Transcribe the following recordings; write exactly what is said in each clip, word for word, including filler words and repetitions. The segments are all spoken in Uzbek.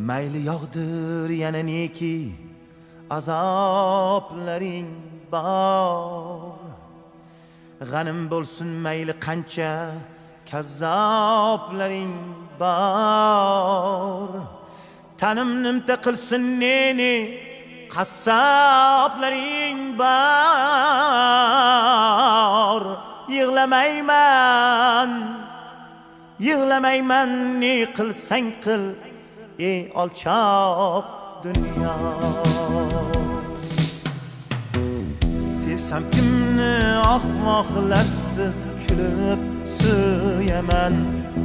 mayli yog'dir yana neki azoblaring bor, g'anim bo'lsin mayli qancha kazzoblaring bor, tanim nimta qilsin neni qassoblaring bor. Yig'lamayman, yig'lamayman, ne qilsang qil ey alçoq dunyo. Sevsam kimni ahmoqlarsiz kulib suyaman,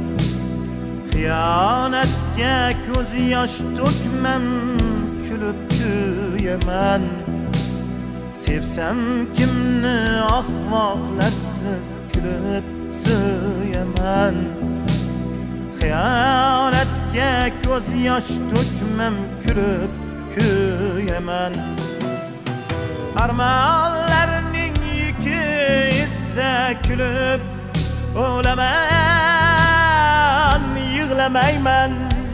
xiyonatga ko'z yosh to'kmam, kulib kuyaman. Sevsam kimni ahmoqlarsiz kulib suyaman, xiyonatga ko'z yosh to'kmam, kulib kuyaman. Armonlarning yuki esa kulib o'laman. Yig'lamayman,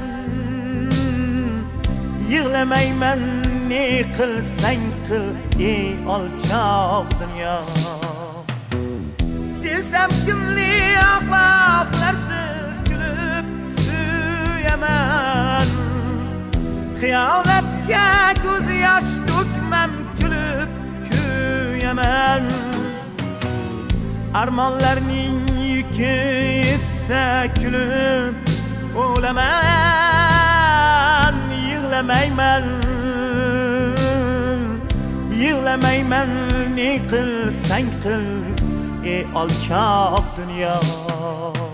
yig'lamayman, ne qilsang qil ey alçoq dunyo. Sevsam kimni ahmoqlarsiz kulib suyaman, xiyonatga ko'z yosh to'kmam, kulib kuyaman. Armonlarning yuki esa kulib o'laman. Yig'lamayman, yig'lamayman, ne qilsang qil ey alçoq dunyo.